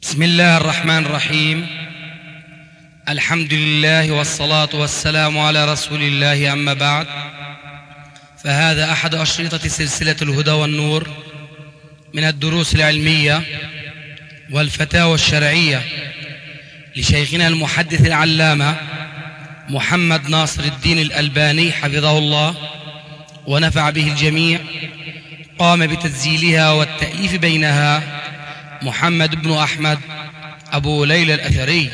بسم الله الرحمن الرحيم. الحمد لله والصلاة والسلام على رسول الله، أما بعد، فهذا أحد أشرطة سلسلة الهدى والنور من الدروس العلمية والفتاوى الشرعية لشيخنا المحدث العلامة محمد ناصر الدين الألباني حفظه الله ونفع به الجميع. قام بتسجيلها والتأليف بينها محمد بن أحمد أبو ليلى الأثري.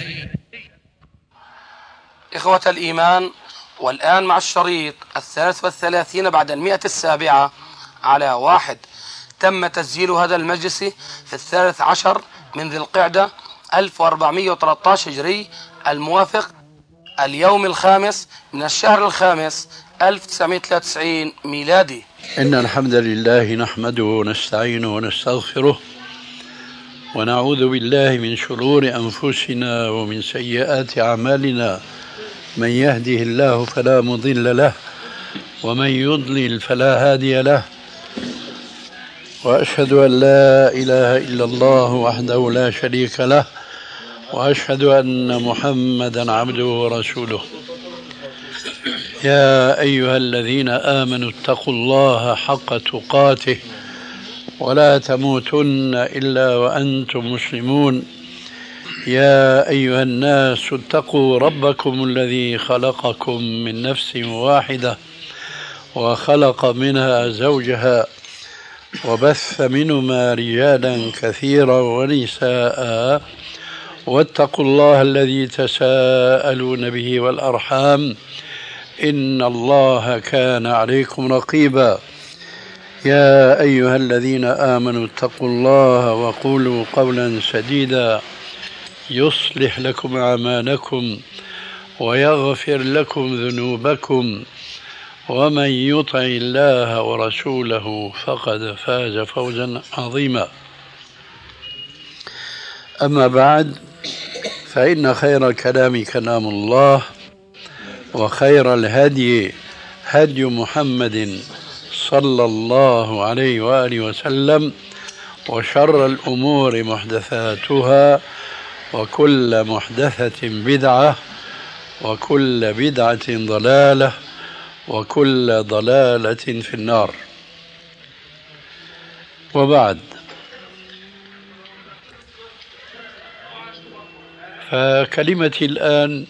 إخوة الإيمان، والآن مع الشريط 33 بعد 107 على 1. تم تسجيل هذا المجلس في 13 من ذي القعدة 1413 هجري، الموافق اليوم 5 من الشهر 5 1993 ميلادي. إن الحمد لله نحمده ونستعينه ونستغفره ونعوذ بالله من شرور أنفسنا ومن سيئات أعمالنا. من يهده الله فلا مضل له ومن يضلل فلا هادي له، وأشهد أن لا إله إلا الله وحده لا شريك له، وأشهد أن محمدا عبده ورسوله. يا أيها الذين آمنوا اتقوا الله حق تقاته ولا تموتن إلا وأنتم مسلمون. يا أيها الناس اتقوا ربكم الذي خلقكم من نفس واحدة وخلق منها زوجها وبث منهما رجالا كثيرا ونساء، واتقوا الله الذي تساءلون به والأرحام إن الله كان عليكم رقيبا. يا أيها الذين آمنوا اتقوا الله وقولوا قولا سديدا يصلح لكم أعمالكم ويغفر لكم ذنوبكم، ومن يطع الله ورسوله فقد فاز فوزا عظيما. أما بعد، فإن خير الكلام كلام الله، وخير الهدي هدي محمد صلى الله عليه وآله وسلم، وشر الأمور محدثاتها، وكل محدثة بدعة، وكل بدعة ضلالة، وكل ضلالة في النار. وبعد، فكلمتي الآن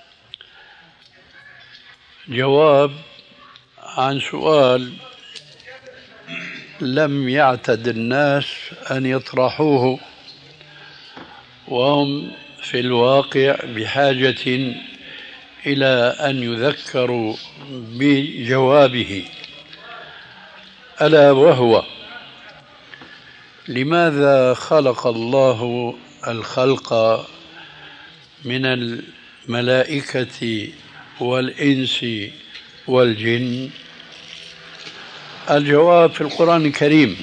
جواب عن سؤال لم يعتد الناس أن يطرحوه، وهم في الواقع بحاجة إلى أن يذكروا بجوابه، ألا وهو: لماذا خلق الله الخلق من الملائكة والإنس والجن؟ الجواب في القرآن الكريم.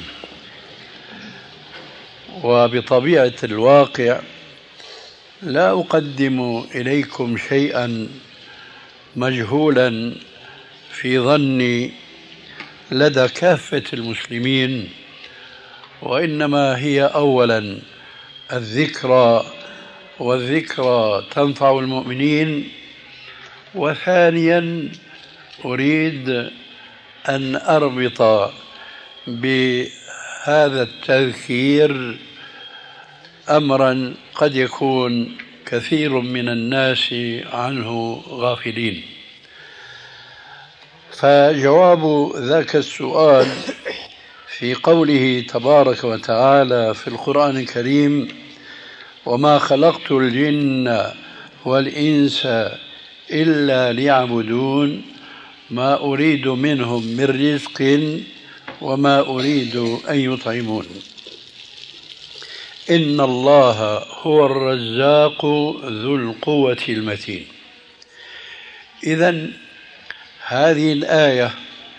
وبطبيعة الواقع لا أقدم إليكم شيئا مجهولا في ظني لدى كافة المسلمين، وإنما هي أولا الذكرى، والذكرى تنفع المؤمنين. وثانيا أريد أن أربط بهذا التذكير أمرا قد يكون كثير من الناس عنه غافلين. فجواب ذاك السؤال في قوله تبارك وتعالى في القرآن الكريم: وما خلقت الجن والإنس إلا ليعبدون ما أريد منهم من رزق وما أريد أن يطعمون إن الله هو الرزاق ذو القوة المتين. إذن هذه الآية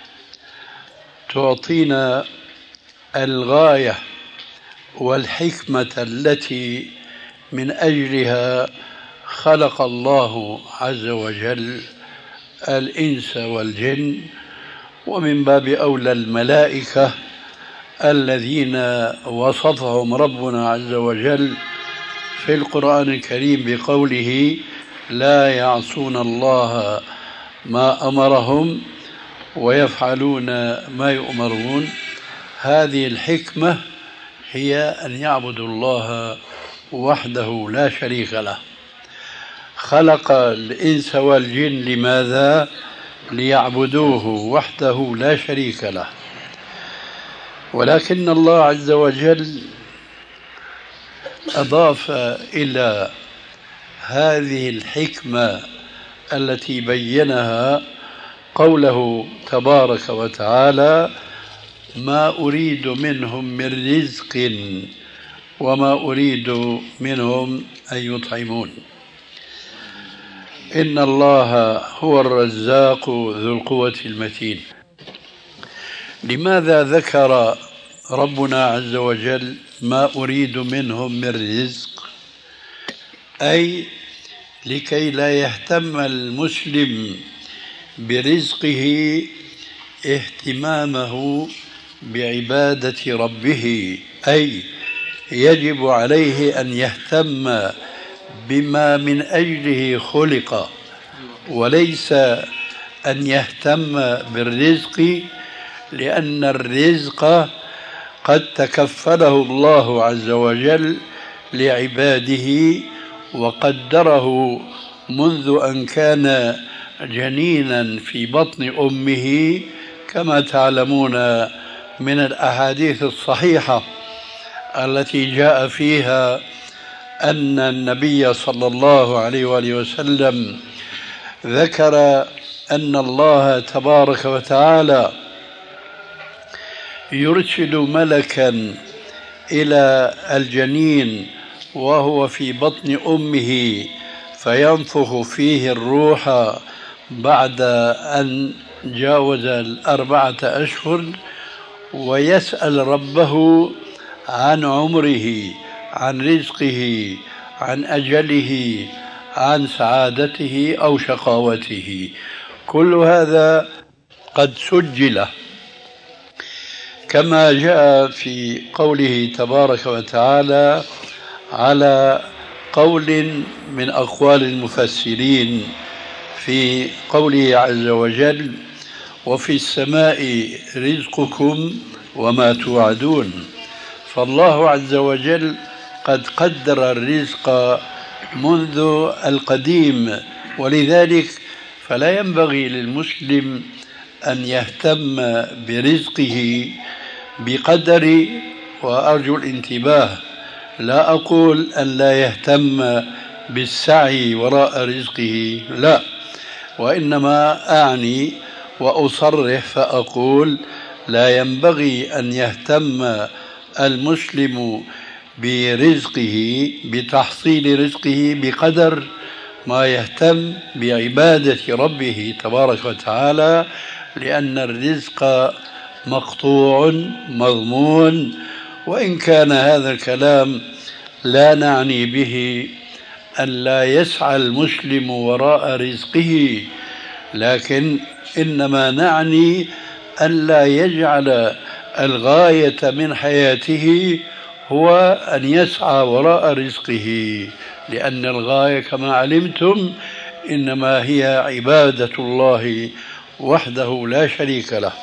تعطينا الغاية والحكمة التي من أجلها خلق الله عز وجل الإنس والجن، ومن باب أولى الملائكة الذين وصفهم ربنا عز وجل في القرآن الكريم بقوله لا يعصون الله ما أمرهم ويفعلون ما يؤمرون. هذه الحكمة هي أن يعبدوا الله وحده لا شريك له. خلق الإنس والجن لماذا؟ ليعبدوه وحده لا شريك له. ولكن الله عز وجل أضاف إلى هذه الحكمة التي بينها قوله تبارك وتعالى ما أريد منهم من رزق وما أريد منهم أن يطعمون. إن الله هو الرزاق ذو القوة المتين. لماذا ذكر ربنا عز وجل ما أريد منهم من رزق؟ أي لكي لا يهتم المسلم برزقه اهتمامه بعبادة ربه، أي يجب عليه أن يهتم بما من أجله خلق، وليس أن يهتم بالرزق، لأن الرزق قد تكفله الله عز وجل لعباده وقدره منذ أن كان جنينا في بطن أمه، كما تعلمون من الأحاديث الصحيحة التي جاء فيها أن النبي صلى الله عليه وآله وسلم ذكر أن الله تبارك وتعالى يرسل ملكا إلى الجنين وهو في بطن أمه فينفخ فيه الروح بعد أن جاوز 4 أشهر، ويسأل ربه عن عمره، عن رزقه، عن أجله، عن سعادته أو شقاوته. كل هذا قد سجل كما جاء في قوله تبارك وتعالى على قول من أقوال المفسرين في قوله عز وجل وفي السماء رزقكم وما توعدون. فالله عز وجل قد قدر الرزق منذ القديم، ولذلك فلا ينبغي للمسلم أن يهتم برزقه بقدر، وأرجو الانتباه، لا أقول أن لا يهتم بالسعي وراء رزقه، لا، وإنما أعني وأصرح فأقول لا ينبغي أن يهتم المسلم برزقه، بتحصيل رزقه بقدر ما يهتم بعبادة ربه تبارك وتعالى، لأن الرزق مقطوع مضمون. وإن كان هذا الكلام لا نعني به أن لا يسعى المسلم وراء رزقه، لكن إنما نعني أن لا يجعل الغاية من حياته هو أن يسعى وراء رزقه، لأن الغاية كما علمتم إنما هي عبادة الله وحده لا شريك له.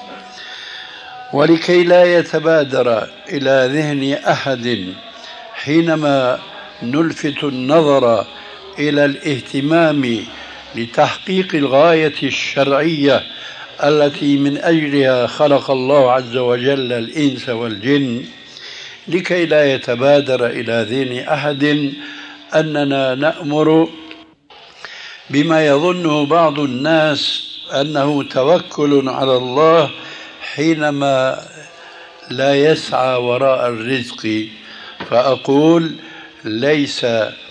ولكي لا يتبادر إلى ذهن أحد حينما نلفت النظر إلى الاهتمام لتحقيق الغاية الشرعية التي من أجلها خلق الله عز وجل الإنس والجن، لكي لا يتبادر إلى ذهن أحد أننا نأمر بما يظنه بعض الناس أنه توكل على الله حينما لا يسعى وراء الرزق. فأقول ليس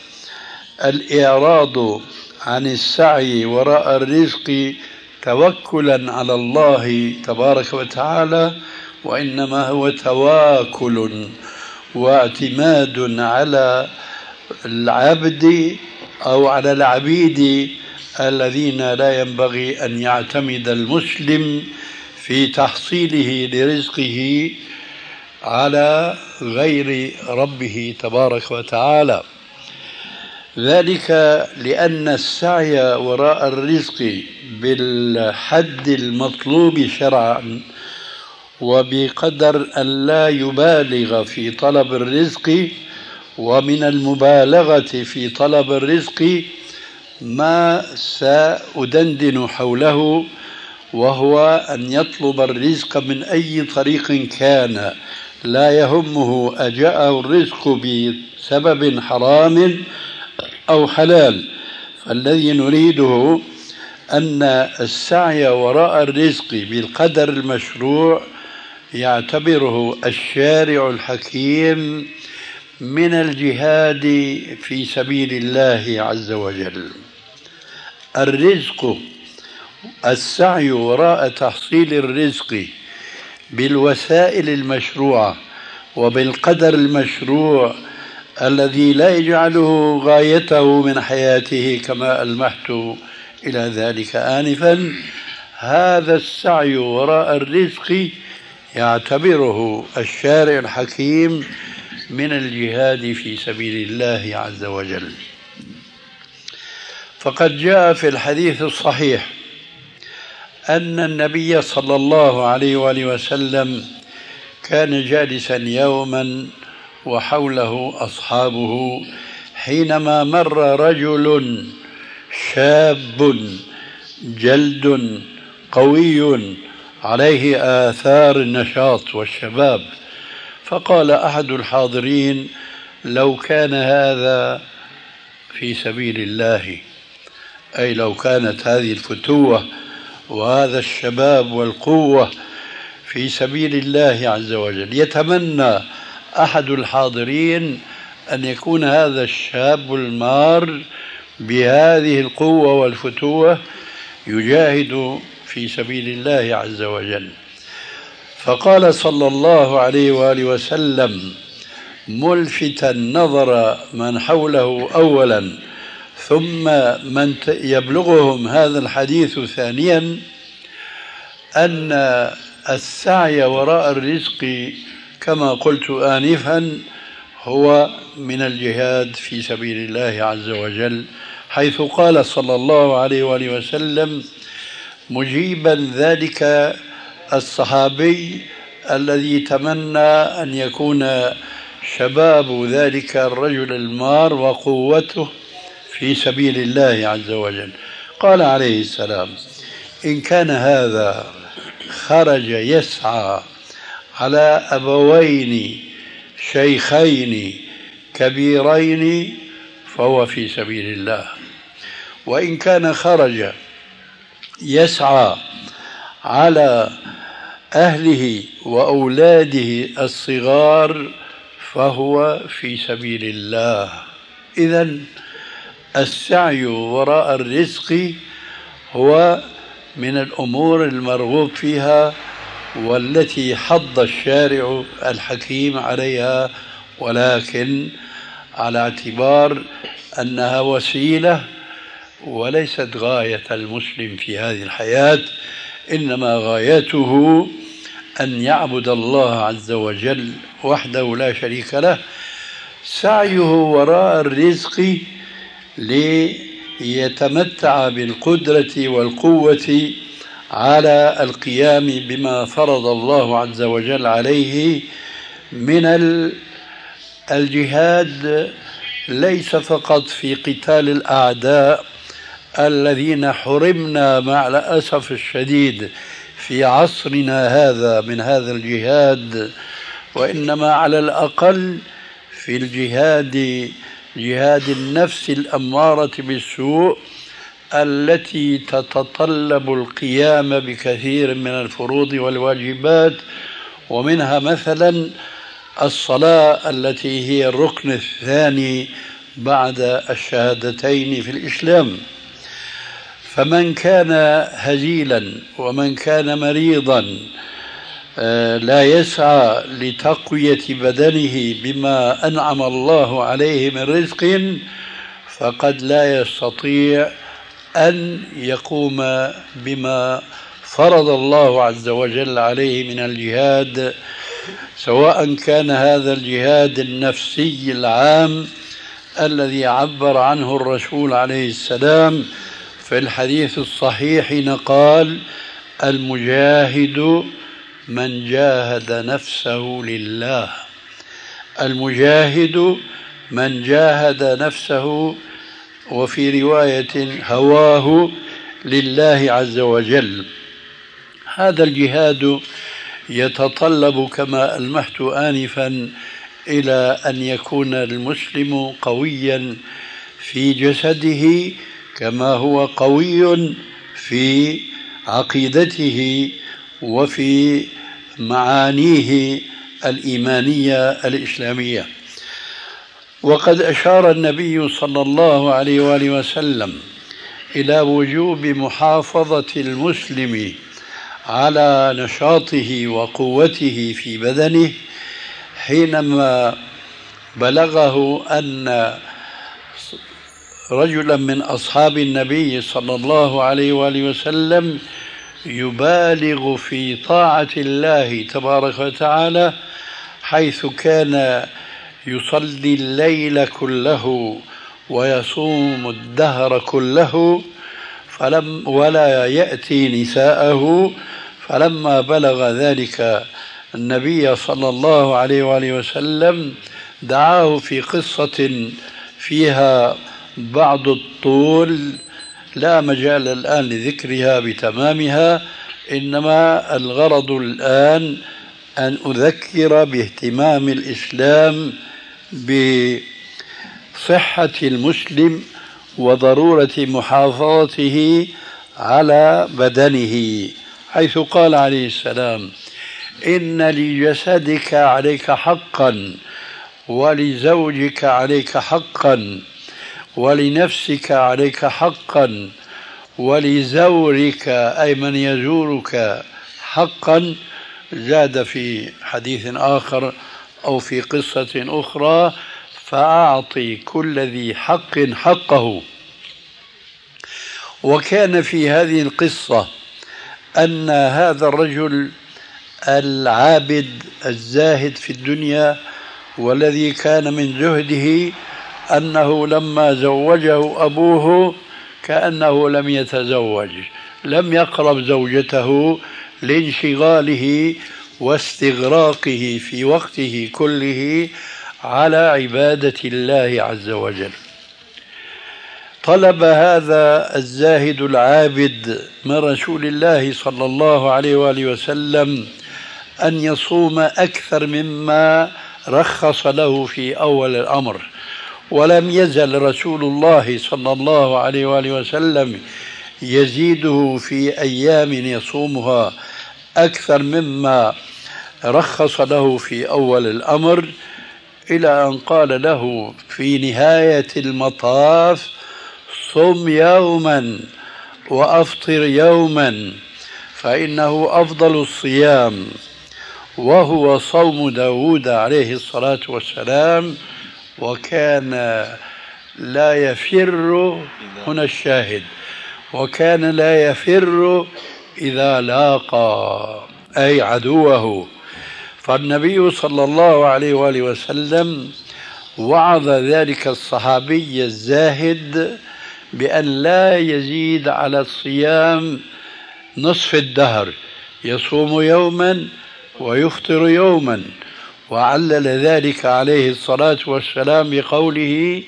الإعراض عن السعي وراء الرزق توكلا على الله تبارك وتعالى، وإنما هو تواكل واعتماد على العبد أو على العبيد الذين لا ينبغي أن يعتمد المسلم في تحصيله لرزقه على غير ربه تبارك وتعالى. ذلك لأن السعي وراء الرزق بالحد المطلوب شرعا وبقدر أن لا يبالغ في طلب الرزق، ومن المبالغة في طلب الرزق ما سأدندن حوله، وهو أن يطلب الرزق من أي طريق كان، لا يهمه أجاءه الرزق بسبب حرام أو حلال. فالذي نريده أن السعي وراء الرزق بالقدر المشروع يعتبره الشارع الحكيم من الجهاد في سبيل الله عز وجل. الرزق، السعي وراء تحصيل الرزق بالوسائل المشروعة وبالقدر المشروع الذي لا يجعله غايته من حياته كما ألمحت إلى ذلك آنفا، هذا السعي وراء الرزق يعتبره الشارع الحكيم من الجهاد في سبيل الله عز وجل. فقد جاء في الحديث الصحيح أن النبي صلى الله عليه وآله وسلم كان جالسا يوما وحوله أصحابه حينما مر رجل شاب جلد قوي عليه آثار النشاط والشباب، فقال أحد الحاضرين: لو كان هذا في سبيل الله، أي لو كانت هذه الفتوة وهذا الشباب والقوة في سبيل الله عز وجل. يتمنى أحد الحاضرين أن يكون هذا الشاب المار بهذه القوة والفتوة يجاهد في سبيل الله عز وجل. فقال صلى الله عليه وآله وسلم ملفتا نظر من حوله أولا ثم من يبلغهم هذا الحديث ثانيا، أن السعي وراء الرزق كما قلت آنفا هو من الجهاد في سبيل الله عز وجل، حيث قال صلى الله عليه وآله وسلم مجيبا ذلك الصحابي الذي تمنى أن يكون شباب ذلك الرجل المار وقوته في سبيل الله عز وجل، قال عليه السلام: إن كان هذا خرج يسعى على أبوين شيخين كبيرين فهو في سبيل الله، وإن كان خرج يسعى على أهله وأولاده الصغار فهو في سبيل الله. إذن السعي وراء الرزق هو من الأمور المرغوب فيها والتي حض الشارع الحكيم عليها، ولكن على اعتبار أنها وسيلة وليست غاية المسلم في هذه الحياة، إنما غايته أن يعبد الله عز وجل وحده لا شريك له. سعيه وراء الرزق ليتمتع بالقدرة والقوة على القيام بما فرض الله عز وجل عليه من الجهاد، ليس فقط في قتال الأعداء الذين حرمنا مع الأسف الشديد في عصرنا هذا من هذا الجهاد، وإنما على الأقل في الجهاد، جهاد النفس الأمارة بالسوء التي تتطلب القيام بكثير من الفروض والواجبات، ومنها مثلا الصلاة التي هي الركن الثاني بعد الشهادتين في الإسلام. فمن كان هزيلا ومن كان مريضا لا يسعى لتقوية بدنه بما أنعم الله عليه من رزق، فقد لا يستطيع أن يقوم بما فرض الله عز وجل عليه من الجهاد، سواء كان هذا الجهاد النفسي العام الذي عبر عنه الرسول عليه السلام في الحديث الصحيح حين قال: المجاهد من جاهد نفسه لله. المجاهد من جاهد نفسه، وفي رواية هواه، لله عز وجل. هذا الجهاد يتطلب كما ألمحت آنفا إلى أن يكون المسلم قويا في جسده كما هو قوي في عقيدته وفي معانيه الإيمانية الإسلامية. وقد أشار النبي صلى الله عليه وآله وسلم إلى وجوب محافظة المسلم على نشاطه وقوته في بدنه حينما بلغه أن رجلا من أصحاب النبي صلى الله عليه وآله وسلم يبالغ في طاعة الله تبارك وتعالى، حيث كان يصلي الليل كله ويصوم الدهر كله ولا يأتي نساءه. فلما بلغ ذلك النبي صلى الله عليه وآله وسلم دعاه في قصة فيها بعض الطول لا مجال الآن لذكرها بتمامها، إنما الغرض الآن أن أذكر باهتمام الإسلام بصحة المسلم وضرورة محافظته على بدنه، حيث قال عليه السلام: إن لجسدك عليك حقا، ولزوجك عليك حقا، ولنفسك عليك حقا، ولزورك أي من يزورك حقا. زاد في حديث آخر أو في قصة أخرى: فأعطي كل ذي حق حقه. وكان في هذه القصة أن هذا الرجل العابد الزاهد في الدنيا والذي كان من زهده أنه لما زوجه أبوه كأنه لم يتزوج، لم يقرب زوجته لانشغاله واستغراقه في وقته كله على عبادة الله عز وجل. طلب هذا الزاهد العابد من رسول الله صلى الله عليه وآله وسلم أن يصوم أكثر مما رخص له في أول الأمر، ولم يزل رسول الله صلى الله عليه وآله وسلم يزيده في أيام يصومها أكثر مما رخص له في أول الأمر، إلى أن قال له في نهاية المطاف: صم يوما وأفطر يوما، فإنه أفضل الصيام، وهو صوم داود عليه الصلاة والسلام. وكان لا يفر، هنا الشاهد، وكان لا يفر إذا لاقى أي عدوه. فالنبي صلى الله عليه وآله وسلم وعظ ذلك الصحابي الزاهد بأن لا يزيد على الصيام نصف الدهر، يصوم يوما ويفطر يوما، وعلل ذلك عليه الصلاة والسلام بقوله: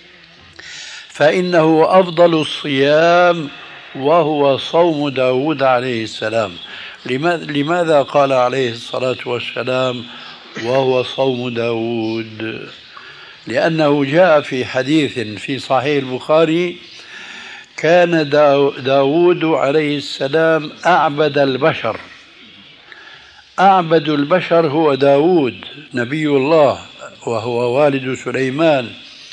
فإنه أفضل الصيام وهو صوم داود عليه السلام. لماذا قال عليه الصلاة والسلام وهو صوم داود؟ لأنه جاء في حديث في صحيح البخاري: كان داود عليه السلام أعبد البشر. أعبد البشر هو داود نبي الله وهو والد سليمان،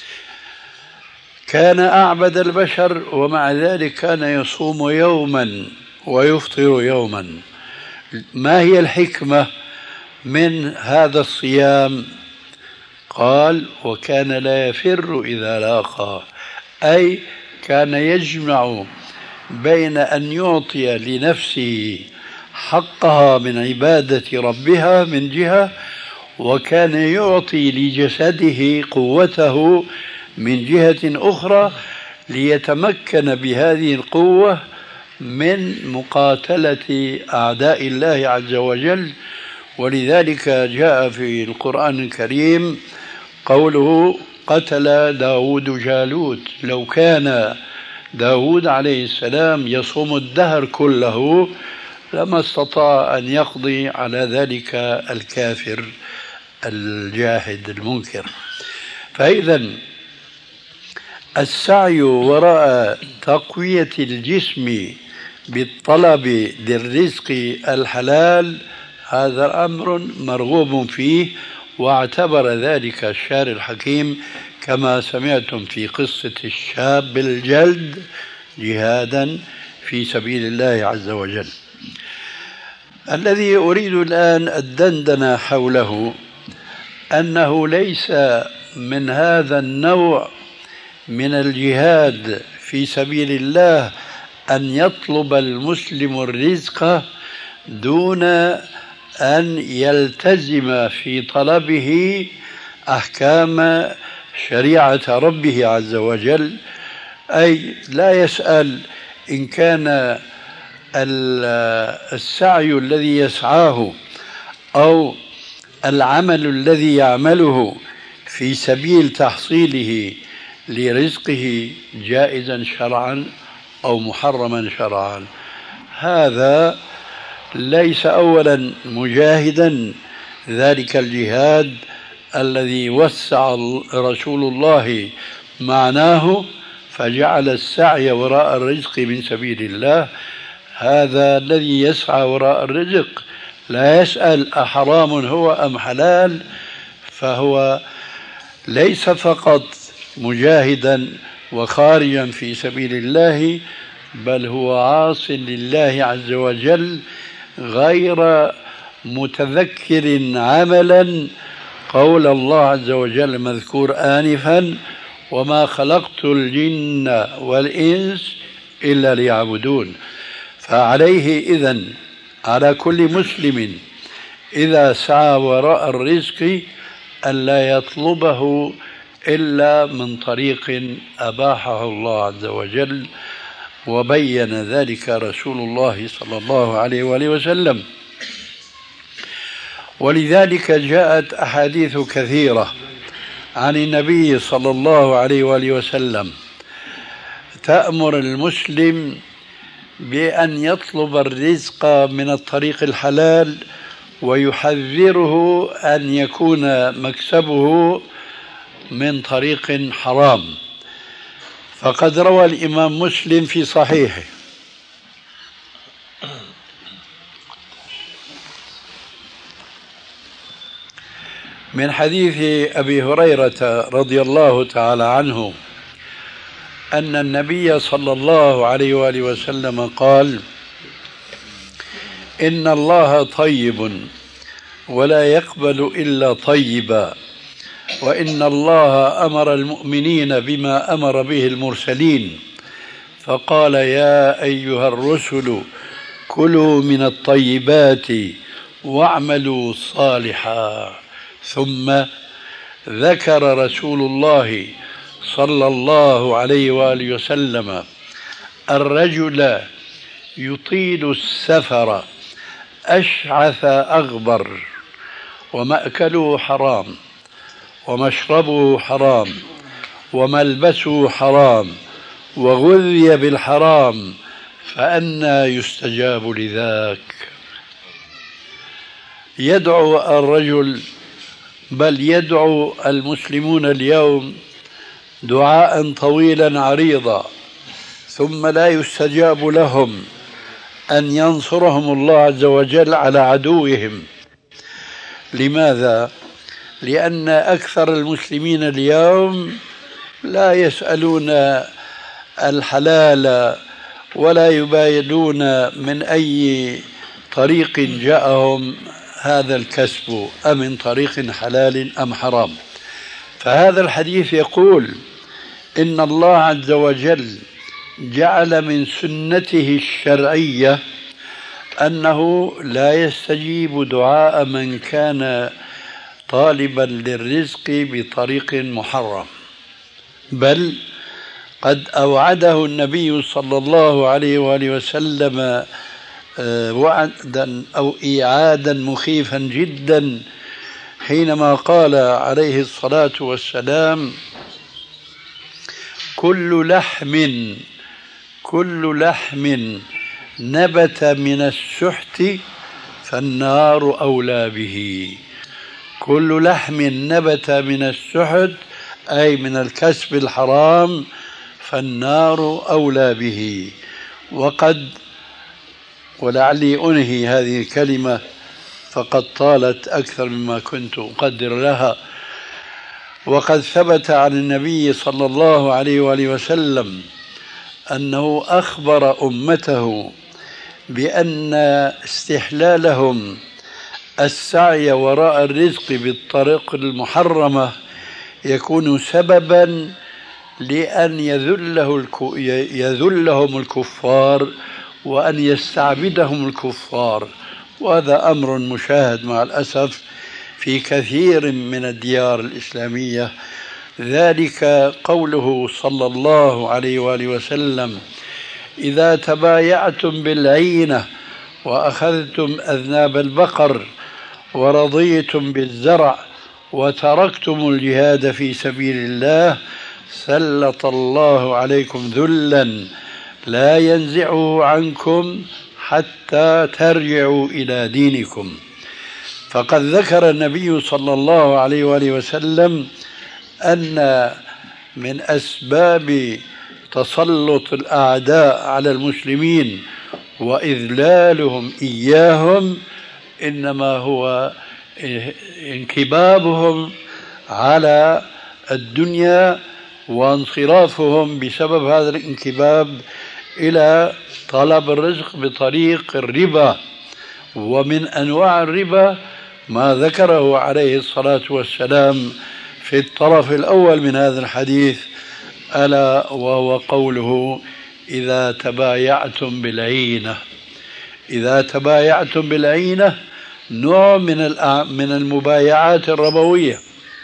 كان أعبد البشر، ومع ذلك كان يصوم يوما ويفطر يوما. ما هي الحكمة من هذا الصيام؟ قال: وكان لا يفر إذا لاقى، أي كان يجمع بين أن يعطي لنفسه حقها من عبادة ربها من جهة، وكان يعطي لجسده قوته من جهة أخرى ليتمكن بهذه القوة من مقاتلة أعداء الله عز وجل. ولذلك جاء في القرآن الكريم قوله قتل داود جالوت. لو كان داود عليه السلام يصوم الدهر كله لما استطاع أن يقضي على ذلك الكافر الجاحد المنكر. فإذا السعي وراء تقوية الجسم بالطلب للرزق الحلال هذا أمر مرغوب فيه، واعتبر ذلك الشارع الحكيم كما سمعتم في قصة الشاب الجلد جهادا في سبيل الله عز وجل. الذي أريد الآن الدندنة حوله أنه ليس من هذا النوع من الجهاد في سبيل الله أن يطلب المسلم الرزق دون أن يلتزم في طلبه أحكام شريعة ربه عز وجل، أي لا يسأل إن كان السعي الذي يسعاه أو العمل الذي يعمله في سبيل تحصيله لرزقه جائزا شرعا أو محرما شرعا. هذا ليس أولا مجاهدا ذلك الجهاد الذي وسع رسول الله معناه فجعل السعي وراء الرزق من سبيل الله. هذا الذي يسعى وراء الرزق لا يسأل أحرام هو أم حلال، فهو ليس فقط مجاهدا وخارجا في سبيل الله، بل هو عاص لله عز وجل غير متذكر عملا قول الله عز وجل مذكور آنفا وما خلقت الجن والإنس إلا ليعبدون. فعليه إذن على كل مسلم إذا سعى وراء الرزق ألا يطلبه إلا من طريق أباحه الله عز وجل، وبين ذلك رسول الله صلى الله عليه وآله وسلم. ولذلك جاءت أحاديث كثيرة عن النبي صلى الله عليه وآله وسلم تأمر المسلم بأن يطلب الرزق من الطريق الحلال، ويحذره أن يكون مكسبه من طريق حرام. فقد روى الإمام مسلم في صحيحه من حديث أبي هريرة رضي الله تعالى عنه أن النبي صلى الله عليه وآله وسلم قال: إن الله طيب ولا يقبل إلا طيبا، وإن الله أمر المؤمنين بما أمر به المرسلين، فقال: يا أيها الرسل كلوا من الطيبات واعملوا صالحا. ثم ذكر رسول الله صلى الله عليه وآله وسلم الرجل يطيل السفر أشعث أغبر ومأكله حرام ومشربه حرام وملبسه حرام وغذي بالحرام، فأنى يستجاب لذاك؟ يدعو الرجل، بل يدعو المسلمون اليوم دعاء طويلا عريضا، ثم لا يستجاب لهم أن ينصرهم الله عز وجل على عدوهم. لماذا؟ لأن أكثر المسلمين اليوم لا يسألون الحلال ولا يبايدون من أي طريق جاءهم هذا الكسب، أمن طريق حلال أم حرام. فهذا الحديث يقول إن الله عز وجل جعل من سنته الشرعية أنه لا يستجيب دعاء من كان طالبا للرزق بطريق محرم. بل قد أوعده النبي صلى الله عليه وآله وسلم وعدا أو إيعادا مخيفا جدا حينما قال عليه الصلاة والسلام: كل لحم نبت من السحت فالنار أولى به. كل لحم نبت من السحت أي من الكسب الحرام فالنار أولى به. ولعلي أنهي هذه الكلمة فقد طالت أكثر مما كنت أقدر لها. وقد ثبت عن النبي صلى الله عليه وآله وسلم أنه أخبر أمته بأن استحلالهم السعي وراء الرزق بالطريق المحرمة يكون سببا لأن يذلهم الكفار وأن يستعبدهم الكفار، وهذا أمر مشاهد مع الأسف في كثير من الديار الإسلامية. ذلك قوله صلى الله عليه وآله وسلم: إذا تبايعتم بالعينة وأخذتم أذناب البقر ورضيتم بالزرع وتركتم الجهاد في سبيل الله سلط الله عليكم ذلا لا ينزعه عنكم حتى ترجعوا إلى دينكم. فقد ذكر النبي صلى الله عليه وآله وسلم أن من أسباب تسلط الأعداء على المسلمين وإذلالهم إياهم إنما هو انكبابهم على الدنيا وانصرافهم بسبب هذا الانكباب إلى طلب الرزق بطريق الربا. ومن أنواع الربا ما ذكره عليه الصلاة والسلام في الطرف الأول من هذا الحديث، ألا وهو قوله: إذا تبايعتم بالعينة. إذا تبايعتم بالعينة نوع من المبايعات الربوية.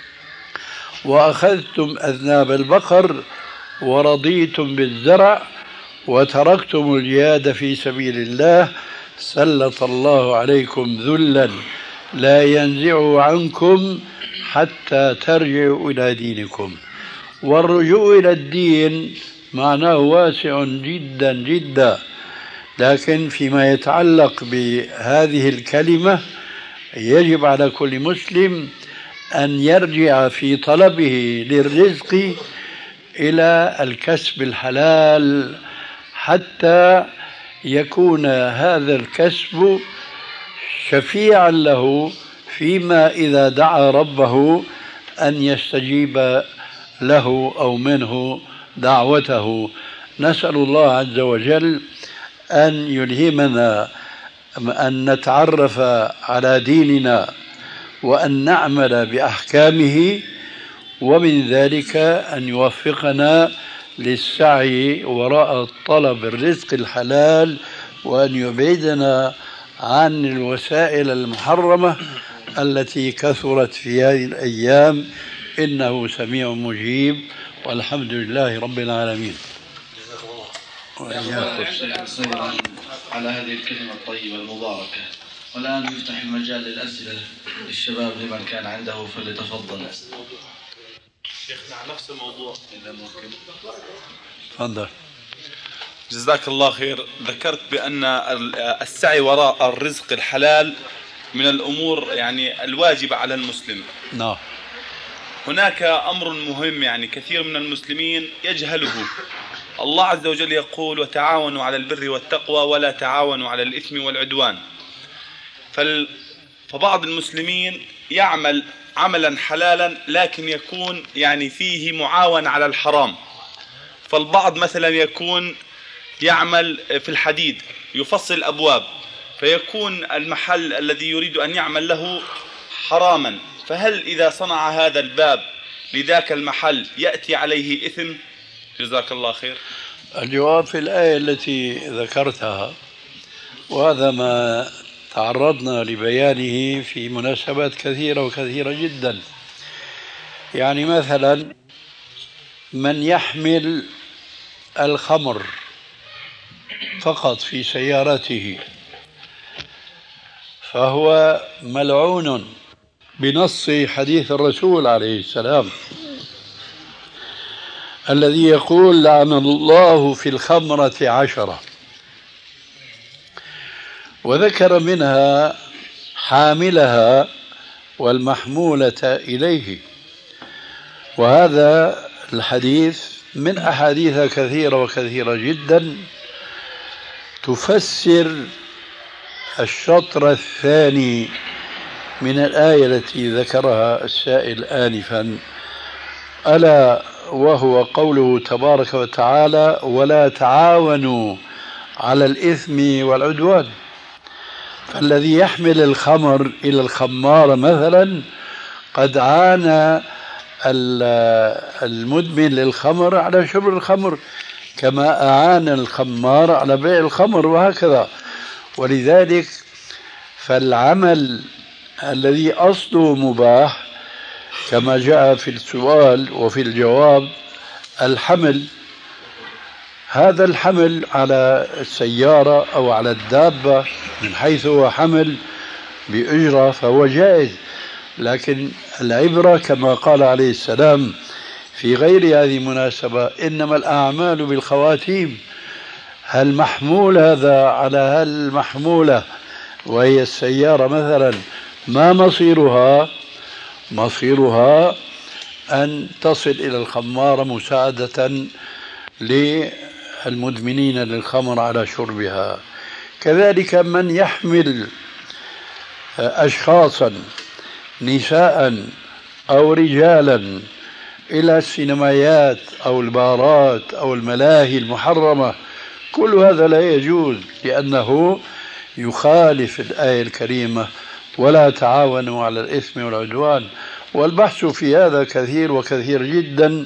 وأخذتم أذناب البقر ورضيتم بالزرع وتركتم الجهاد في سبيل الله سلط الله عليكم ذلا لا ينزعه عنكم حتى ترجعوا إلى دينكم. والرجوع إلى الدين معناه واسع جدا جدا، لكن فيما يتعلق بهذه الكلمة يجب على كل مسلم أن يرجع في طلبه للرزق إلى الكسب الحلال حتى يكون هذا الكسب شفيعا له فيما إذا دعا ربه أن يستجيب له أو منه دعوته. نسأل الله عز وجل أن يلهمنا أن نتعرف على ديننا وأن نعمل بأحكامه، ومن ذلك أن يوفقنا للسعي وراء طلب الرزق الحلال وأن يبعدنا عن الوسائل المحرمة التي كثرت في هذه الأيام، إنه سميع مجيب، والحمد لله رب العالمين. على هذه الكلمة الطيبة المباركة. والآن يفتح المجال للأسئلة للشباب لمن كان عنده فليتفضل. شيخنا نفس الموضوع إذا ممكن. تفضل. جزاك الله خير. ذكرت بأن السعي وراء الرزق الحلال من الأمور يعني الواجبة على المسلم. نعم. هناك أمر مهم يعني كثير من المسلمين يجهله. الله عز وجل يقول: وتعاونوا على البر والتقوى ولا تعاونوا على الإثم والعدوان. فبعض المسلمين يعمل عملا حلالا لكن يكون يعني فيه معاون على الحرام. فالبعض مثلا يكون يعمل في الحديد يفصل أبواب، فيكون المحل الذي يريد أن يعمل له حراما، فهل إذا صنع هذا الباب لذاك المحل يأتي عليه إثم؟ جزاك الله خير. الجواب في الآية التي ذكرتها، وهذا ما تعرضنا لبيانه في مناسبات كثيرة وكثيرة جدا. يعني مثلا من يحمل الخمر فقط في سيارته فهو ملعون بنص حديث الرسول عليه السلام الذي يقول لعن الله في الخمرة 10، وذكر منها حاملها والمحمولة إليه. وهذا الحديث من أحاديث كثيرة وكثيرة جدا تفسر الشطر الثاني من الآية التي ذكرها السائل آنفا، ألا وهو قوله تبارك وتعالى: ولا تعاونوا على الإثم والعدوان. فالذي يحمل الخمر إلى الخمار مثلا قد عانى المدمن للخمر على شرب الخمر كما أعان الخمار على بيع الخمر، وهكذا. ولذلك فالعمل الذي أصله مباح كما جاء في السؤال وفي الجواب الحمل، هذا الحمل على السيارة أو على الدابة من حيث هو حمل بأجرة فهو جائز، لكن العبرة كما قال عليه السلام في غير هذه المناسبة: إنما الأعمال بالخواتيم. هل محمول هذا على هالمحمولة وهي السيارة مثلا ما مصيرها أن تصل إلى الخمارة مساعدة للمدمنين للخمر على شربها. كذلك من يحمل أشخاصا نساء أو رجالا إلى السينمايات أو البارات أو الملاهي المحرمة، كل هذا لا يجوز لأنه يخالف الآية الكريمة: ولا تعاونوا على الإثم والعدوان. والبحث في هذا كثير وكثير جدا،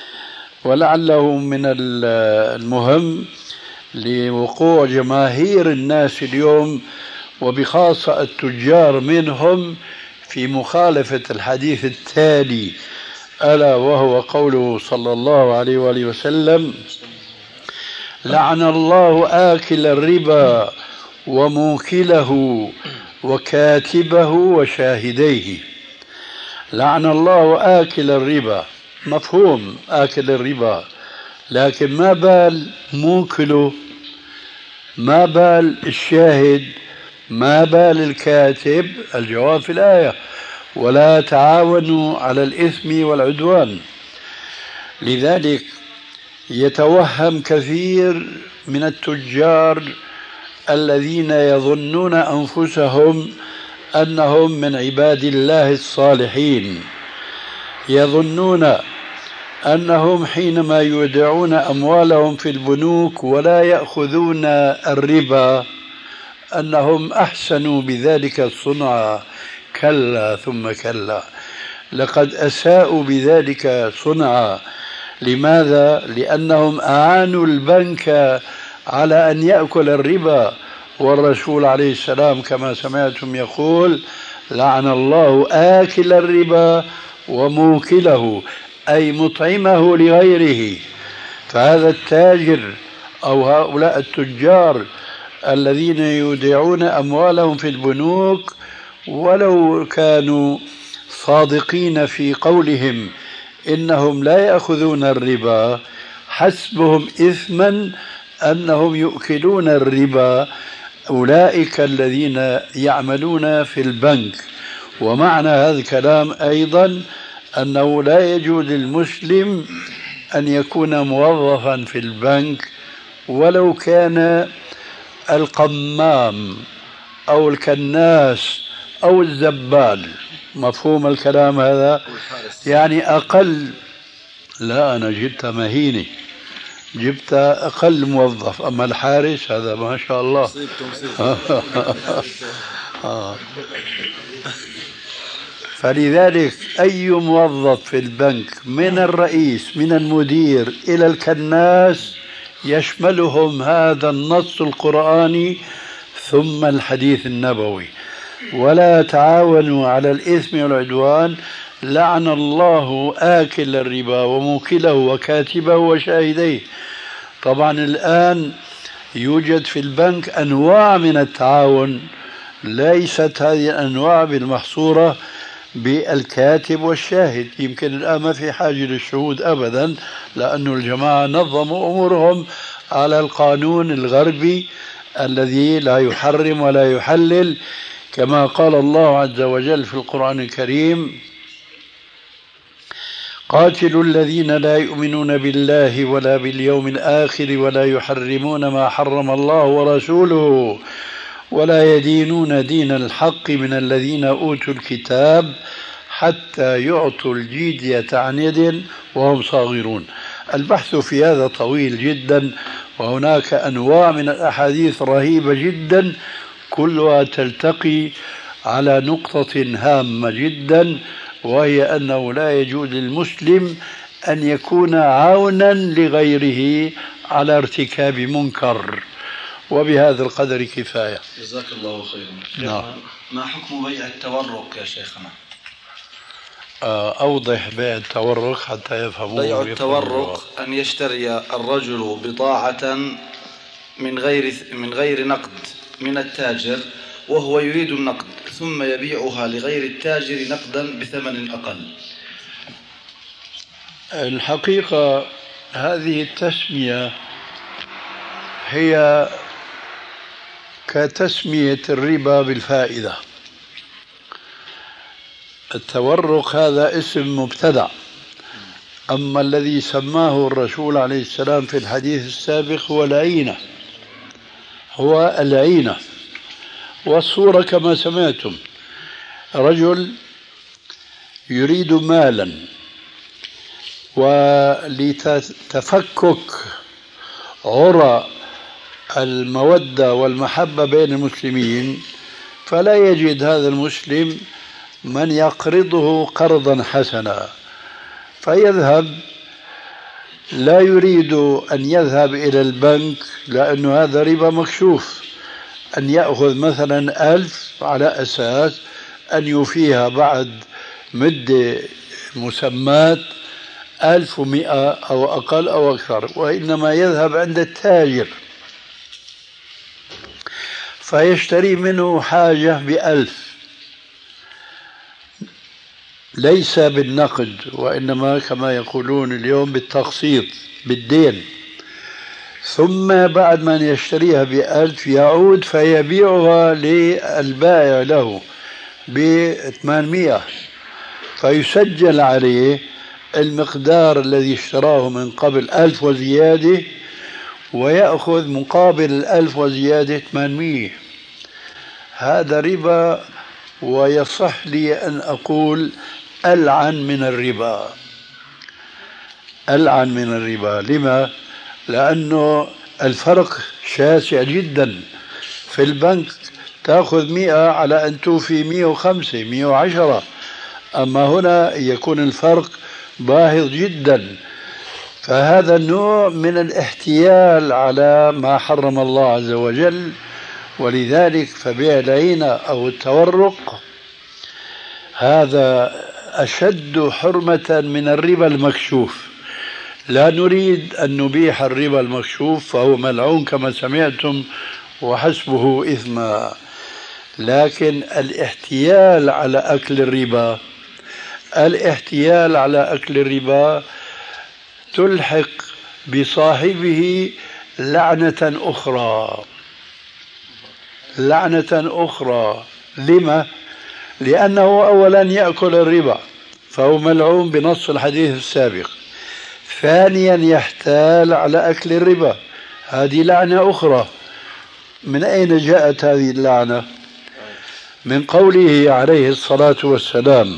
ولعله من المهم لوقوع جماهير الناس اليوم وبخاصة التجار منهم في مخالفة الحديث التالي، ألا وهو قوله صلى الله عليه وآله وسلم: لعن الله آكل الربا وموكله وكاتبه وشاهديه. لعن الله آكل الربا، مفهوم آكل الربا، لكن ما بال موكله، ما بال الشاهد، ما بال الكاتب؟ الجواب في الآية: ولا تعاونوا على الإثم والعدوان. لذلك يتوهم كثير من التجار الذين يظنون أنفسهم أنهم من عباد الله الصالحين، يظنون أنهم حينما يودعون أموالهم في البنوك ولا يأخذون الربا أنهم أحسنوا بذلك الصنعة. كلا ثم كلا، لقد أساءوا بذلك صنعة. لماذا؟ لأنهم أعانوا البنك على أن يأكل الربا، والرسول عليه السلام كما سمعتم يقول: لعن الله آكل الربا وموكله، أي مطعمه لغيره. فهذا التاجر أو هؤلاء التجار الذين يودعون أموالهم في البنوك ولو كانوا صادقين في قولهم إنهم لا يأخذون الربا، حسبهم إثما أنهم يؤكلون الربا، أولئك الذين يعملون في البنك. ومعنى هذا الكلام أيضا أنه لا يجوز للمسلم أن يكون موظفا في البنك ولو كان القمام أو الكناس أو الزبال. مفهوم الكلام هذا؟ يعني أقل، لا أنا جبت مهينة، جبت أقل موظف، أما الحارس هذا ما شاء الله. فلذلك أي موظف في البنك من الرئيس من المدير إلى الكناس يشملهم هذا النص القرآني ثم الحديث النبوي: ولا تعاونوا على الإثم والعدوان، لعن الله آكل الربا وموكله وكاتبه وشاهديه. طبعا الآن يوجد في البنك أنواع من التعاون، ليست هذه الأنواع بالمحصورة بالكاتب والشاهد. يمكن الآن ما في حاجة للشهود أبدا، لأن الجماعة نظموا أمورهم على القانون الغربي الذي لا يحرم ولا يحلل، كما قال الله عز وجل في القرآن الكريم: قاتلوا الذين لا يؤمنون بالله ولا باليوم الآخر ولا يحرمون ما حرم الله ورسوله ولا يدينون دين الحق من الذين أوتوا الكتاب حتى يعطوا الجزية عن يد وهم صاغرون. البحث في هذا طويل جدا، وهناك أنواع من الأحاديث رهيبة جدا، كلها تلتقي على نقطة هامة جدا، وهي أنه لا يجوز للمسلم أن يكون عونا لغيره على ارتكاب منكر. وبهذا القدر كفاية. جزاك الله خيرا. نعم. ما حكم بيع التورق يا شيخنا؟ أوضح بيع التورق حتى يفهموه. بيع التورق أن يشتري الرجل بضاعة من غير نقد من التاجر وهو يريد النقد، ثم يبيعها لغير التاجر نقدا بثمن أقل. الحقيقة هذه التسمية هي كتسمية الربا بالفائدة. التورق هذا اسم مبتدع، أما الذي سماه الرسول عليه السلام في الحديث السابق هو العينة، هو العينة. والصورة كما سمعتم، رجل يريد مالا، ولتفكك عرى المودة والمحبة بين المسلمين فلا يجد هذا المسلم من يقرضه قرضا حسنا، فيذهب، لا يريد أن يذهب إلى البنك لأن هذا ربا مكشوف، أن يأخذ مثلا 1000 على أساس أن يوفيها بعد مدة مسمات 1100 أو أقل أو أكثر، وإنما يذهب عند التاجر فيشتري منه حاجة ب1000، ليس بالنقد وإنما كما يقولون اليوم بالتقسيط، بالدين. ثم بعد ما يشتريها ب1000 يعود فيبيعها للبائع له ب800، فيسجل عليه المقدار الذي اشتراه من قبل 1000 وزيادة، ويأخذ مقابل 1000 وزيادة 800. هذا ربا، ويصح لي أن أقول ألعن من الربا، ألعن من الربا. لما؟ لأنه الفرق شاسع جدا. في البنك تأخذ 100 على أن توفي 105 110، أما هنا يكون الفرق باهظ جدا. فهذا نوع من الاحتيال على ما حرم الله عز وجل، ولذلك فبيع العينة أو التورق هذا أشد حرمة من الربا المكشوف. لا نريد أن نبيح الربا المكشوف فهو ملعون كما سمعتم وحسبه إثما، لكن الاحتيال على أكل الربا، الاحتيال على أكل الربا تلحق بصاحبه لعنة أخرى، لعنة أخرى. لما؟ لأنه أولا يأكل الربا فهو ملعون بنص الحديث السابق، ثانيا يحتال على أكل الربا، هذه لعنة أخرى. من أين جاءت هذه اللعنة؟ من قوله عليه الصلاة والسلام: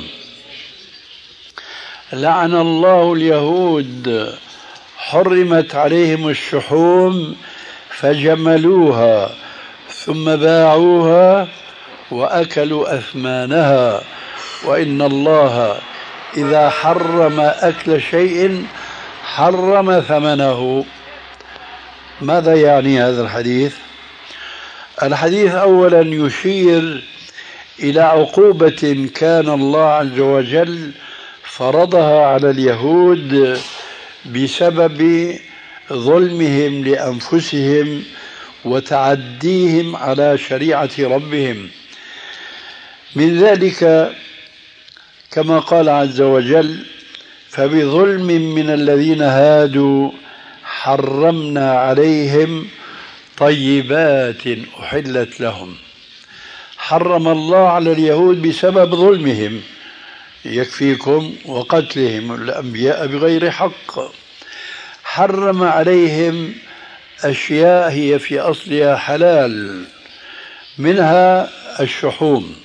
لعن الله اليهود حرمت عليهم الشحوم فجملوها ثم باعوها وأكلوا أثمانها، وإن الله إذا حرم أكل شيء حرم ثمنه. ماذا يعني هذا الحديث؟ الحديث أولا يشير إلى عقوبة كان الله عز وجل فرضها على اليهود بسبب ظلمهم لأنفسهم وتعديهم على شريعة ربهم. من ذلك كما قال عز وجل: فبظلم من الذين هادوا حرمنا عليهم طيبات أحلت لهم. حرم الله على اليهود بسبب ظلمهم، يكفيكم وقتلهم الأنبياء بغير حق. حرم عليهم أشياء هي في أصلها حلال، منها الشحوم.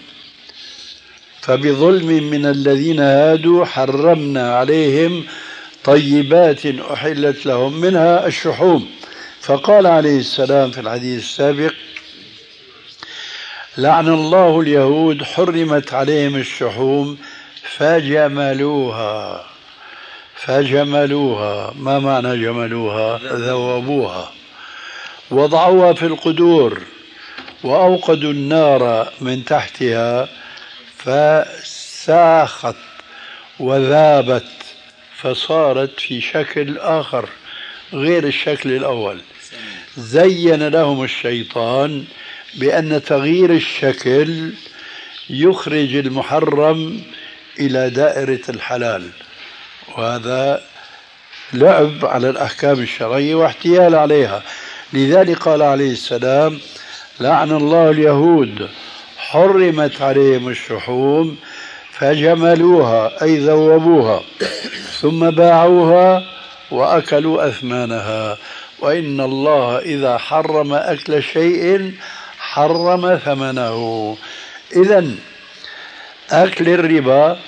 فبظلم من الذين هادوا حرمنا عليهم طيبات أحلت لهم منها الشحوم. فقال عليه السلام في الحديث السابق: لعن الله اليهود حرمت عليهم الشحوم فجملوها. فجملوها، ما معنى جملوها؟ ذوبوها، وضعوها في القدور، وأوقدوا النار من تحتها فساخت وذابت، فصارت في شكل آخر غير الشكل الأول. زين لهم الشيطان بأن تغيير الشكل يخرج المحرم إلى دائرة الحلال، وهذا لعب على الأحكام الشرعية واحتيال عليها. لذلك قال عليه السلام: لعن الله اليهود حرمت عليهم الشحوم فجملوها أي ذوبوها ثم باعوها وأكلوا أثمانها. وإن الله إذا حرم أكل شيء حرم ثمنه. إذن أكل الربا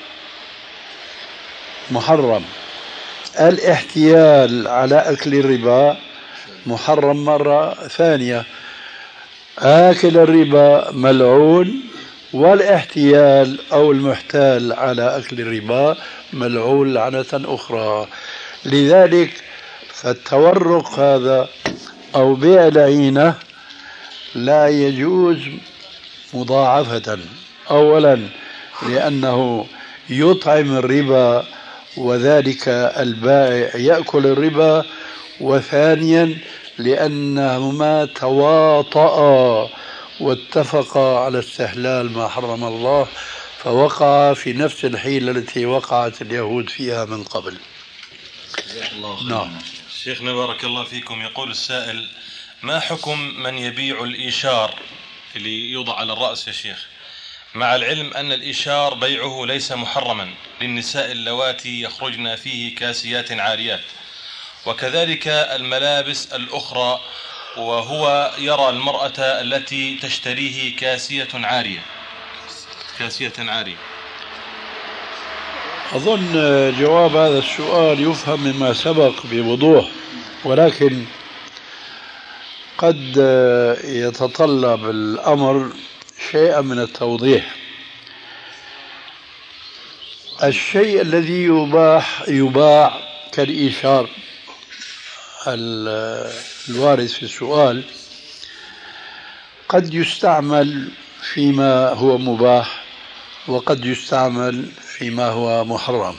محرم، الاحتيال على أكل الربا محرم مرة ثانية. آكل الربا ملعون، والاحتيال أو المحتال على أكل الربا ملعون لعنة أخرى. لذلك فالتورق هذا أو بيع العينة لا يجوز مضاعفة. أولا لأنه يطعم الربا وذلك البائع يأكل الربا، وثانيا لأنهما تواطأ واتفقا على استحلال ما حرم الله، فوقع في نفس الحيلة التي وقعت اليهود فيها من قبل. نعم. شيخنا بارك الله فيكم، يقول السائل: ما حكم من يبيع الإيشار اللي يوضع على الرأس يا شيخ، مع العلم أن الإيشار بيعه ليس محرما للنساء اللواتي يخرجن فيه كاسيات عاريات، وكذلك الملابس الأخرى، وهو يرى المرأة التي تشتريه كاسية عارية. أظن جواب هذا السؤال يفهم مما سبق بوضوح، ولكن قد يتطلب الأمر شيئا من التوضيح. الشيء الذي يباع كالإيشار الوارد في السؤال قد يستعمل فيما هو مباح وقد يستعمل فيما هو محرم.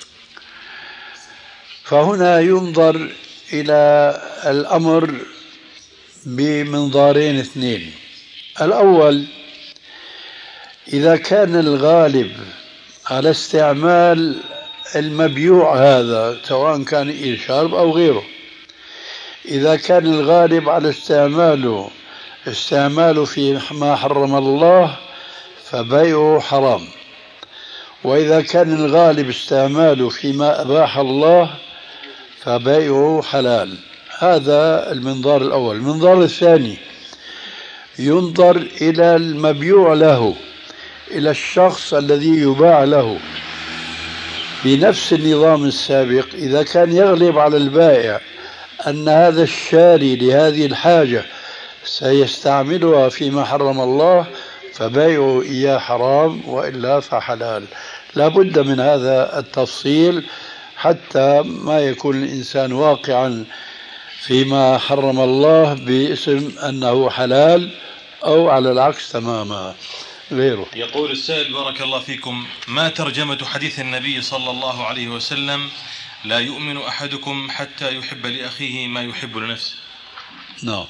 فهنا ينظر إلى الأمر بمنظارين اثنين. الأول: إذا كان الغالب على استعمال المبيوع هذا سواء كان إيشار أو غيره، إذا كان الغالب على استعماله في ما حرم الله فبيعه حرام، وإذا كان الغالب استعماله فيما أباح الله فبيعه حلال. هذا المنظار الأول. المنظار الثاني: ينظر إلى المبيوع له، إلى الشخص الذي يباع له بنفس النظام السابق. إذا كان يغلب على البائع أن هذا الشاري لهذه الحاجة سيستعملها فيما حرم الله فبيعه إياه حرام، وإلا فحلال. لا بد من هذا التفصيل حتى ما يكون الإنسان واقعا فيما حرم الله باسم أنه حلال، أو على العكس تماما. غيره. يقول السائل بارك الله فيكم: ما ترجمة حديث النبي صلى الله عليه وسلم: لا يؤمن أحدكم حتى يحب لأخيه ما يحب لنفسه؟ نعم.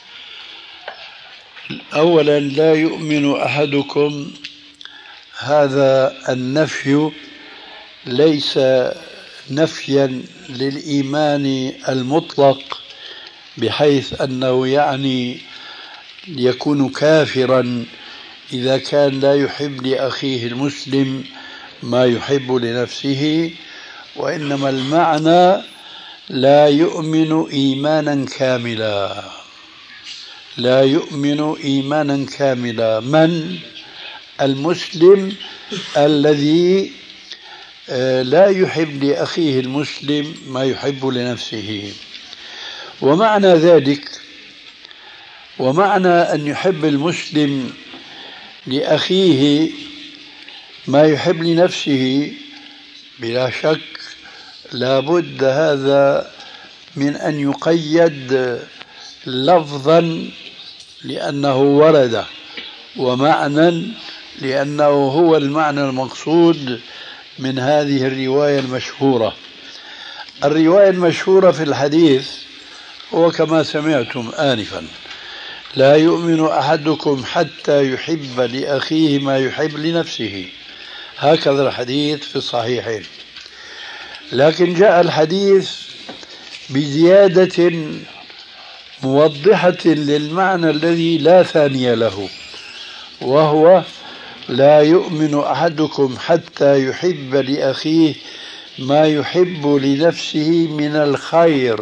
أولا، لا يؤمن أحدكم، هذا النفي ليس نفيا للإيمان المطلق بحيث أنه يعني يكون كافرا إذا كان لا يحب لأخيه المسلم ما يحب لنفسه، وإنما المعنى لا يؤمن إيمانا كاملا. لا يؤمن إيمانا كاملا. من؟ المسلم الذي لا يحب لأخيه المسلم ما يحب لنفسه. ومعنى ذلك، ومعنى أن يحب المسلم لأخيه ما يحب لنفسه، بلا شك لا بد هذا من أن يقيد لفظا لأنه ورد، ومعنى لأنه هو المعنى المقصود من هذه الرواية المشهورة. الرواية المشهورة في الحديث هو كما سمعتم آنفا: لا يؤمن أحدكم حتى يحب لأخيه ما يحب لنفسه. هكذا الحديث في الصحيحين. لكن جاء الحديث بزيادة موضحة للمعنى الذي لا ثاني له، وهو: لا يؤمن أحدكم حتى يحب لأخيه ما يحب لنفسه من الخير.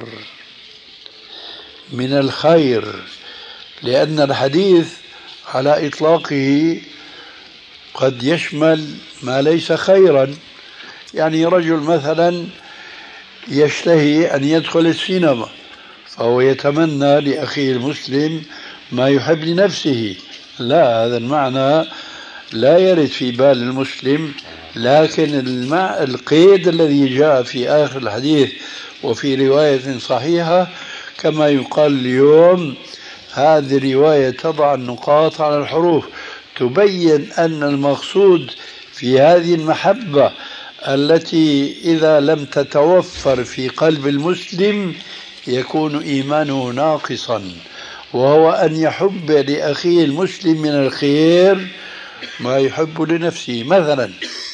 من الخير، لأن الحديث على إطلاقه قد يشمل ما ليس خيرا. يعني رجل مثلا يشتهي أن يدخل السينما، فهو يتمنى لأخيه المسلم ما يحب لنفسه. لا، هذا المعنى لا يرد في بال المسلم. لكن القيد الذي جاء في آخر الحديث وفي رواية صحيحة كما يقال اليوم، هذه الرواية تضع النقاط على الحروف، تبين أن المقصود في هذه المحبة التي إذا لم تتوفر في قلب المسلم يكون إيمانه ناقصا، وهو أن يحب لأخيه المسلم من الخير ما يحب لنفسه. مثلا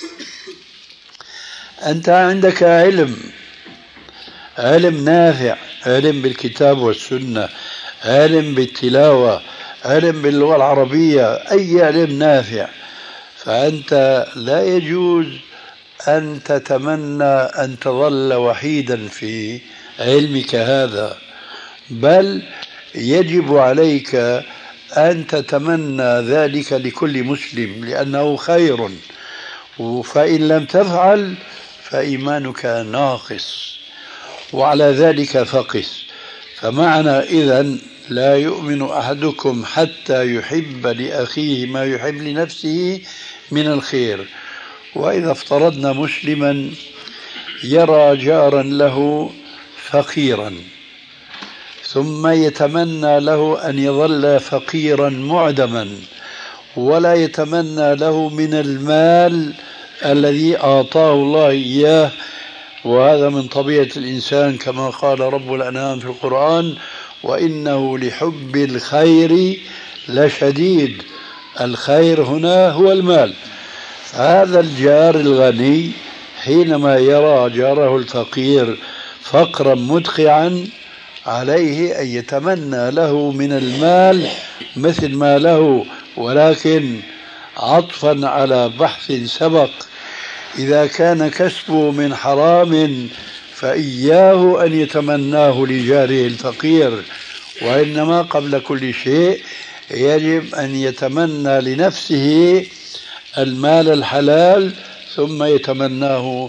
أنت عندك علم نافع، علم بالكتاب والسنة، علم بالتلاوة، علم باللغة العربية، أي علم نافع، فأنت لا يجوز أن تتمنى أن تظل وحيدا في علمك هذا، بل يجب عليك أن تتمنى ذلك لكل مسلم لأنه خير، فإن لم تفعل فإيمانك ناقص، وعلى ذلك فقس. فمعنى إذن لا يؤمن أحدكم حتى يحب لأخيه ما يحب لنفسه من الخير. وإذا افترضنا مسلما يرى جارا له فقيرا ثم يتمنى له أن يظل فقيرا معدما، ولا يتمنى له من المال الذي أعطاه الله إياه، وهذا من طبيعة الإنسان كما قال رب الأنعام في القرآن: وإنه لحب الخير لشديد. الخير هنا هو المال. هذا الجار الغني حينما يرى جاره الفقير فقرا مدقعا عليه أن يتمنى له من المال مثل ما له، ولكن عطفا على بحث سبق: إذا كان كسبه من حرام فإياه أن يتمناه لجاره الفقير، وإنما قبل كل شيء يجب أن يتمنى لنفسه المال الحلال ثم يتمناه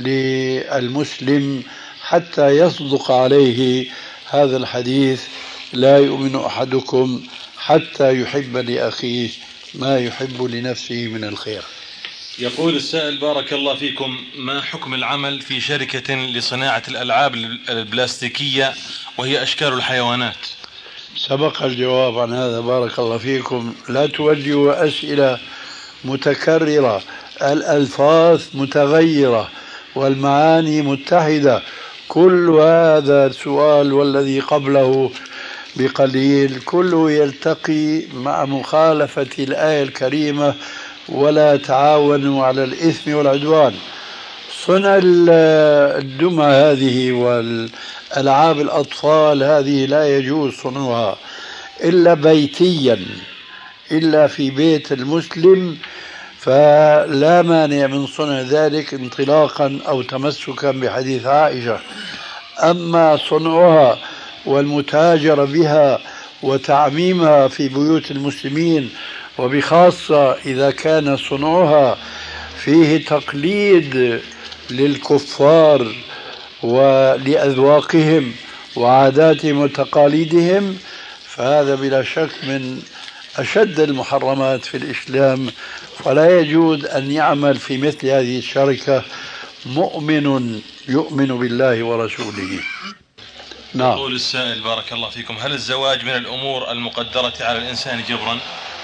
للمسلم حتى يصدق عليه هذا الحديث: لا يؤمن أحدكم حتى يحب لأخيه ما يحب لنفسه من الخير. يقول السائل بارك الله فيكم: ما حكم العمل في شركة لصناعة الألعاب البلاستيكية وهي أشكال الحيوانات؟ سبق الجواب عن هذا، بارك الله فيكم. لا توجهوا أسئلة متكررة، الألفاظ متغيرة والمعاني متحدة. كل هذا السؤال والذي قبله بقليل كله يلتقي مع مخالفة الآية الكريمة: ولا تعاونوا على الإثم والعدوان. صنع الدمى هذه والألعاب الأطفال هذه لا يجوز صنعها إلا بيتيا، إلا في بيت المسلم، فلا مانع من صنع ذلك انطلاقا أو تمسكا بحديث عائشة. أما صنعها والمتاجرة بها وتعميمها في بيوت المسلمين، وبخاصة إذا كان صنعها فيه تقليد للكفار ولأذواقهم وعاداتهم وتقاليدهم، فهذا بلا شك من أشد المحرمات في الإسلام. فلا يجوز أن يعمل في مثل هذه الشركة مؤمن يؤمن بالله ورسوله. نعم. يقول السائل بارك الله فيكم: هل الزواج من الأمور المقدرة على الإنسان جبرا؟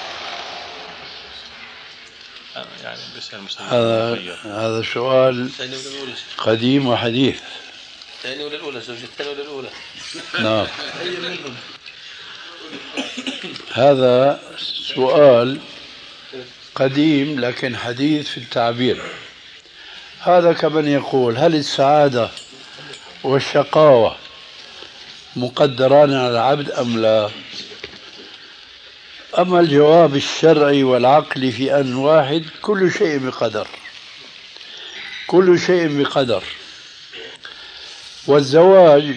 يعني هذا سؤال قديم وحديث. الثانية ولا الأولى؟ زوجة الثانية ولا الأولى؟ نعم. هذا سؤال قديم لكن حديث في التعبير. هذا كمن يقول: هل السعادة والشقاوة مقدران على العبد أم لا؟ أما الجواب الشرعي والعقلي في أن واحد: كل شيء بقدر، كل شيء بقدر. والزواج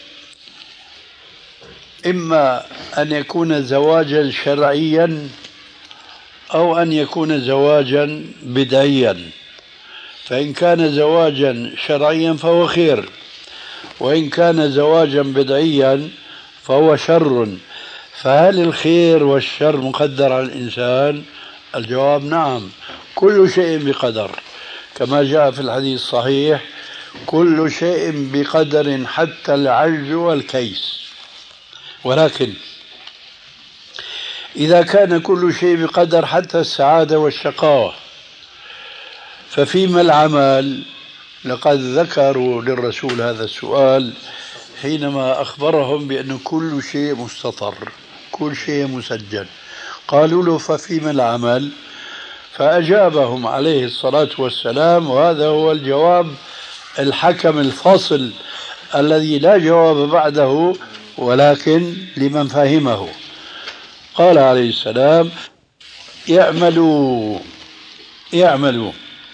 إما أن يكون زواجا شرعيا أو أن يكون زواجا بدعيا. فإن كان زواجا شرعيا فهو خير، وإن كان زواجا بدعيا فهو شر. فهل الخير والشر مقدر على الإنسان؟ الجواب: نعم، كل شيء بقدر، كما جاء في الحديث الصحيح: كل شيء بقدر حتى العجز والكيس. ولكن إذا كان كل شيء بقدر حتى السعادة والشقاوة، ففيما العمل؟ لقد ذكروا للرسول هذا السؤال حينما أخبرهم بأن كل شيء مستطر، كل شيء مسجل. قالوا له: ففيما العمل؟ فأجابهم عليه الصلاة والسلام، وهذا هو الجواب الحكم الفاصل الذي لا جواب بعده ولكن لمن فهمه. قال عليه السلام: اعملوا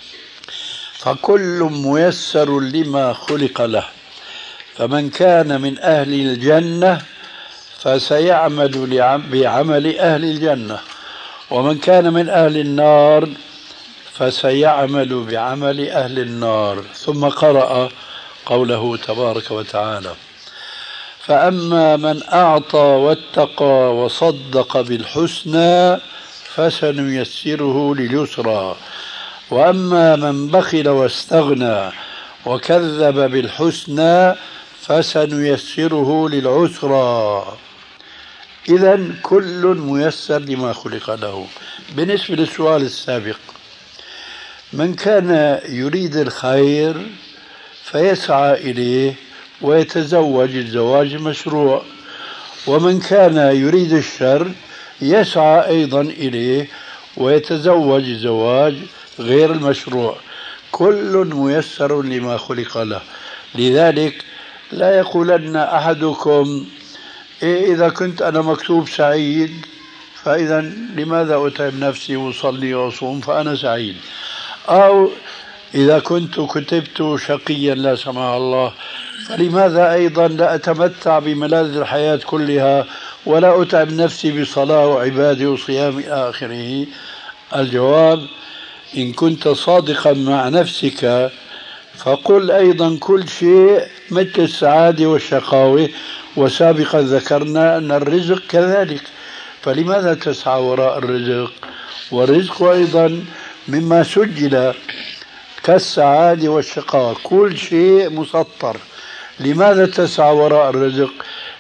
فكل ميسر لما خلق له، فمن كان من أهل الجنة فسيعمل بعمل أهل الجنة، ومن كان من أهل النار فسيعمل بعمل أهل النار. ثم قرأ قوله تبارك وتعالى: فأما من أعطى واتقى وصدق بالحسنى فسنيسره لليسرى، وأما من بخل واستغنى وكذب بالحسنى فسنيسره للعسرى. إذن كل ميسر لما خلق له. بالنسبة للسؤال السابق: من كان يريد الخير فيسعى إليه ويتزوج الزواج المشروع، ومن كان يريد الشر يسعى أيضا إليه ويتزوج الزواج غير المشروع. كل ميسر لما خلق له. لذلك لا يقولن أحدكم: إذا كنت أنا مكتوب سعيد فإذا لماذا أتعب نفسي وأصلي وأصوم فأنا سعيد، أو إذا كنت كتبت شقيا لا سمح الله فلماذا أيضا لا أتمتع بملاذ الحياة كلها ولا أتعب نفسي بصلاة وعبادة وصيام إلى آخره. الجواب: إن كنت صادقا مع نفسك فقل أيضا كل شيء مثل السعادة والشقاوة، وسابقا ذكرنا أن الرزق كذلك، فلماذا تسعى وراء الرزق؟ والرزق أيضا مما سجل كالسعادة والشقاوة، كل شيء مسطر. لماذا تسعى وراء الرزق؟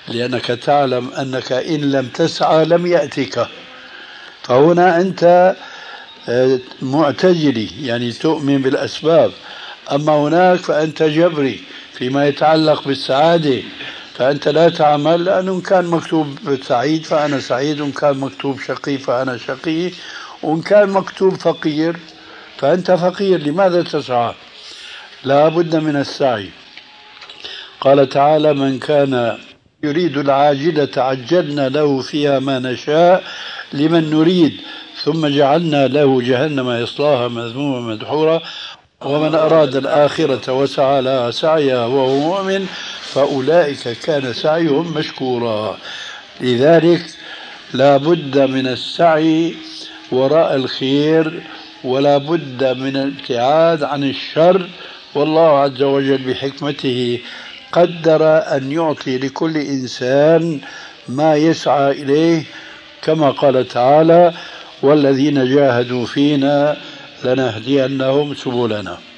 لأنك تعلم أنك إن لم تسعى لم يأتك. فهنا أنت معتجلي، يعني تؤمن بالأسباب. أما هناك فأنت جبري فيما يتعلق بالسعادة، فأنت لا تعمل، لأنه كان مكتوب سعيد فأنا سعيد، وإن كان مكتوب شقي فأنا شقي، وإن كان مكتوب فقير فأنت فقير. لماذا تسعى؟ لا بد من السعي. قال تعالى: من كان يريد العاجلة عجلنا له فيها ما نشاء لمن نريد ثم جعلنا له جهنم يصلاها مذموما مدحورا ومن أراد الآخرة وسعى لها سعيها وهو مؤمن فأولئك كان سعيهم مشكورا. لذلك لا بد من السعي وراء الخير، ولا بد من الابتعاد عن الشر. والله عز وجل بحكمته قدر أن يعطي لكل إنسان ما يسعى إليه، كما قال تعالى: والذين جاهدوا فينا لنهدينهم سبلنا.